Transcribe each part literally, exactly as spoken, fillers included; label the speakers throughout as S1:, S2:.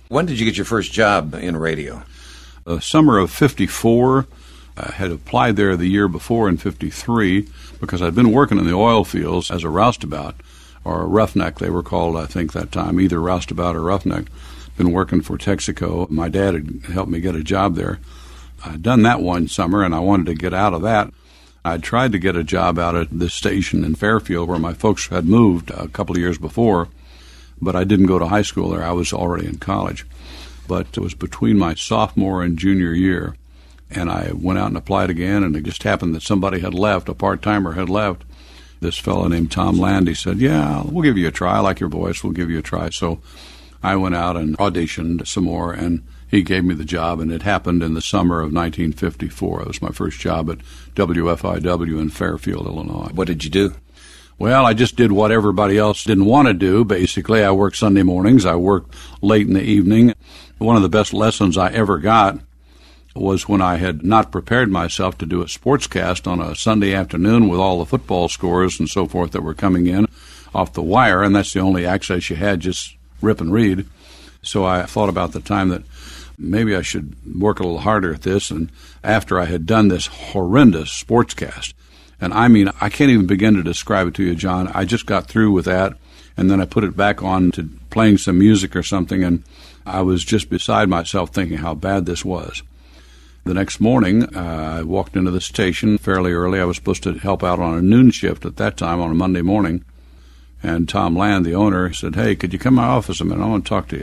S1: When did you get your first job in radio?
S2: The summer of fifty-four. I had applied there the year before in fifty-three because I'd been working in the oil fields as a roustabout, or a roughneck they were called, I think, that time, either roustabout or roughneck. Been working for Texaco. My dad had helped me get a job there. I'd done that one summer, and I wanted to get out of that. I tried to get a job out at this station in Fairfield where my folks had moved a couple of years before, but I didn't go to high school there. I was already in college. But it was between my sophomore and junior year, and I went out and applied again, and it just happened that somebody had left, a part-timer had left. This fellow named Tom Landy said, yeah, we'll give you a try. I like your voice. We'll give you a try. So I went out and auditioned some more, and he gave me the job, and it happened in the summer of nineteen fifty-four. It was my first job at W F I W in Fairfield, Illinois.
S1: What did you do?
S2: Well, I just did what everybody else didn't want to do, basically. I worked Sunday mornings. I worked late in the evening. One of the best lessons I ever got was when I had not prepared myself to do a sportscast on a Sunday afternoon with all the football scores and so forth that were coming in off the wire, and that's the only access you had, just rip and read. So I thought about the time that maybe I should work a little harder at this, and after I had done this horrendous sportscast, and I mean, I can't even begin to describe it to you, John. I just got through with that, and then I put it back on to playing some music or something, and I was just beside myself thinking how bad this was. The next morning, uh, I walked into the station fairly early. I was supposed to help out on a noon shift at that time on a Monday morning, and Tom Land, the owner, said, hey, could you come to my office a minute? I want to talk to you.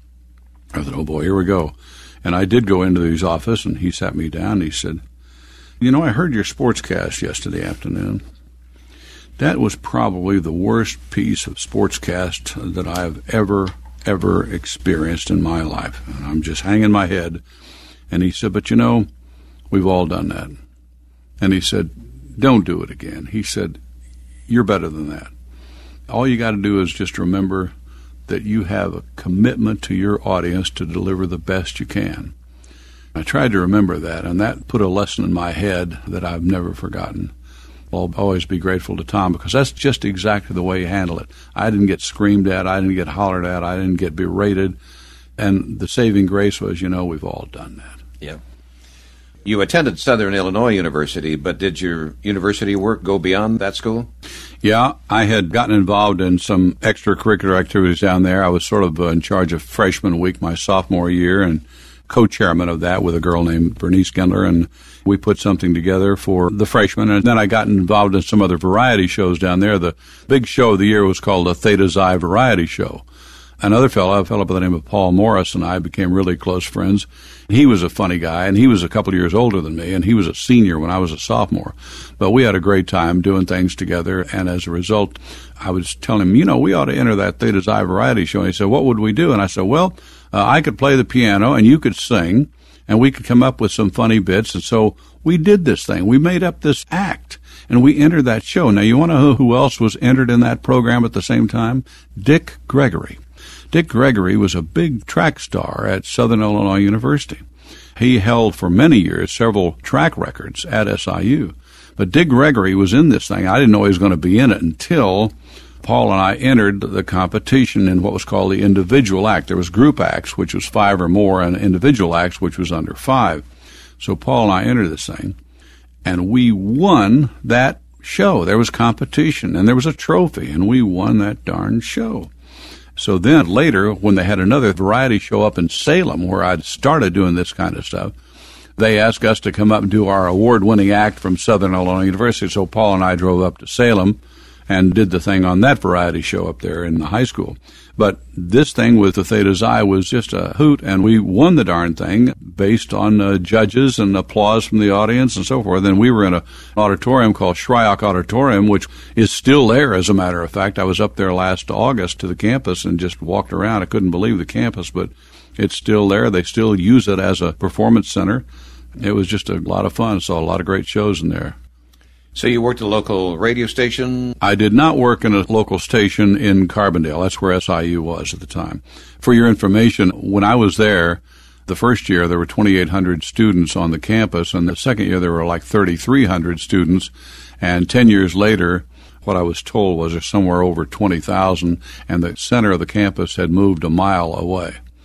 S2: I said, oh, boy, here we go. And I did go into his office, and he sat me down, and he said, you know, I heard your sportscast yesterday afternoon. That was probably the worst piece of sportscast that I've ever, ever experienced in my life. And I'm just hanging my head. And he said, but, you know, we've all done that. And he said, don't do it again. He said, you're better than that. All you got to do is just remember that you have a commitment to your audience to deliver the best you can. I tried to remember that, and that put a lesson in my head that I've never forgotten. I'll always be grateful to Tom because that's just exactly the way he handled it. I didn't get screamed at. I didn't get hollered at. I didn't get berated. And the saving grace was, you know, we've all done that.
S1: Yeah. You attended Southern Illinois University, but did your university work go beyond that school?
S2: Yeah, I had gotten involved in some extracurricular activities down there. I was sort of uh, in charge of freshman week my sophomore year and co-chairman of that with a girl named Bernice Gendler, and we put something together for the freshmen. And then I got involved in some other variety shows down there. The big show of the year was called the Theta Xi Variety Show. Another fellow, a fellow by the name of Paul Morris, and I became really close friends. He was a funny guy, and he was a couple of years older than me, and he was a senior when I was a sophomore. But we had a great time doing things together, and as a result, I was telling him, you know, we ought to enter that Theta Xi Variety Show. And he said, what would we do? And I said, well, uh, I could play the piano, and you could sing, and we could come up with some funny bits. And so we did this thing. We made up this act, and we entered that show. Now, you want to know who else was entered in that program at the same time? Dick Gregory. Dick Gregory was a big track star at Southern Illinois University. He held for many years several track records at S I U. But Dick Gregory was in this thing. I didn't know he was going to be in it until Paul and I entered the competition in what was called the individual act. There was group acts, which was five or more, and individual acts, which was under five. So Paul and I entered this thing, and we won that show. There was competition, and there was a trophy, and we won that darn show. So then later, when they had another variety show up in Salem where I'd started doing this kind of stuff, they asked us to come up and do our award-winning act from Southern Illinois University. So Paul and I drove up to Salem and did the thing on that variety show up there in the high school. But this thing with the Theta Xi was just a hoot, and we won the darn thing based on uh, judges and applause from the audience and so forth. And we were in a, an auditorium called Shryock Auditorium, which is still there, as a matter of fact. I was up there last August to the campus and just walked around. I couldn't believe the campus, but it's still there. They still use it as a performance center. It was just a lot of fun. Saw a lot of great shows in there.
S1: So you worked at a local radio station?
S2: I did not work in a local station in Carbondale. That's where S I U was at the time. For your information, when I was there, the first year there were twenty-eight hundred students on the campus, and the second year there were like thirty-three hundred students, and ten years later, what I was told was there's somewhere over twenty thousand, and the center of the campus had moved a mile away.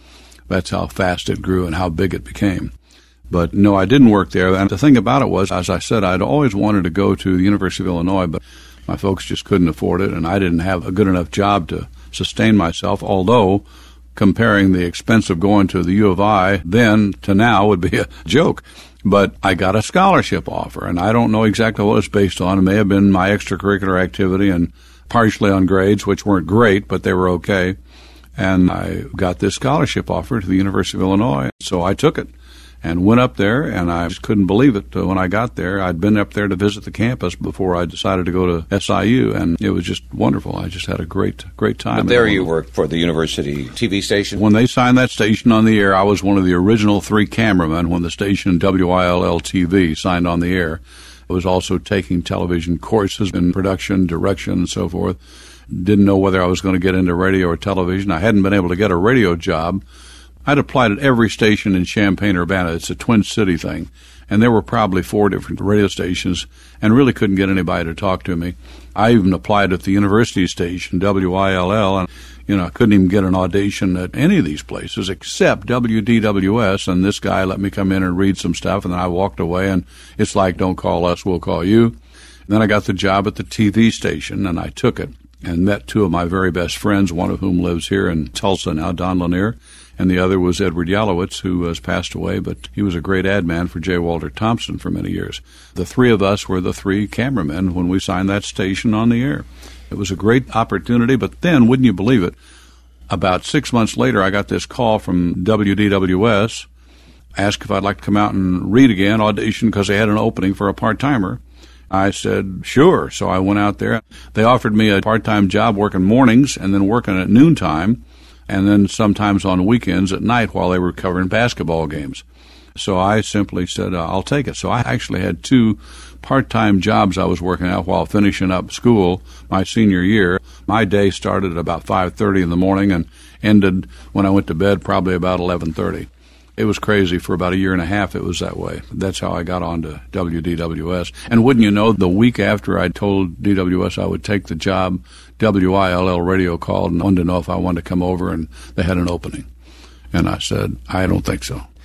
S2: That's how fast it grew and how big it became. But no, I didn't work there. And the thing about it was, as I said, I'd always wanted to go to the University of Illinois, but my folks just couldn't afford it, and I didn't have a good enough job to sustain myself, although comparing the expense of going to the U of I then to now would be a joke. But I got a scholarship offer, and I don't know exactly what it was based on. It may have been my extracurricular activity and partially on grades, which weren't great, but they were okay. And I got this scholarship offer to the University of Illinois, so I took it and went up there, and I just couldn't believe it when I got there. I'd been up there to visit the campus before I decided to go to S I U, and it was just wonderful. I just had a great, great time.
S1: But there you worked for the university T V station?
S2: When they signed that station on the air, I was one of the original three cameramen when the station W I L L T V signed on the air. I was also taking television courses in production, direction, and so forth. Didn't know whether I was going to get into radio or television. I hadn't been able to get a radio job. I'd applied at every station in Champaign-Urbana. It's a Twin City thing. And there were probably four different radio stations and really couldn't get anybody to talk to me. I even applied at the university station, W I L L, and, you know, I couldn't even get an audition at any of these places except W D W S, and this guy let me come in and read some stuff, and then I walked away, and it's like, don't call us, we'll call you. And then I got the job at the T V station, and I took it and met two of my very best friends, one of whom lives here in Tulsa now, Don Lanier, and the other was Edward Yalowitz, who has passed away, but he was a great ad man for J. Walter Thompson for many years. The three of us were the three cameramen when we signed that station on the air. It was a great opportunity, but then, wouldn't you believe it, about six months later, I got this call from W D W S, asked if I'd like to come out and read again, audition, because they had an opening for a part-timer. I said, sure. So I went out there. They offered me a part-time job working mornings and then working at noontime, and then sometimes on weekends at night while they were covering basketball games. So I simply said, uh, I'll take it. So I actually had two part-time jobs I was working at while finishing up school my senior year. My day started at about five thirty in the morning and ended when I went to bed probably about eleven thirty. It was crazy. For about a year and a half, it was that way. That's how I got on to W D W S. And wouldn't you know, the week after I told D W S I would take the job, W I L L Radio called and wanted to know if I wanted to come over, and they had an opening. And I said, I don't think so.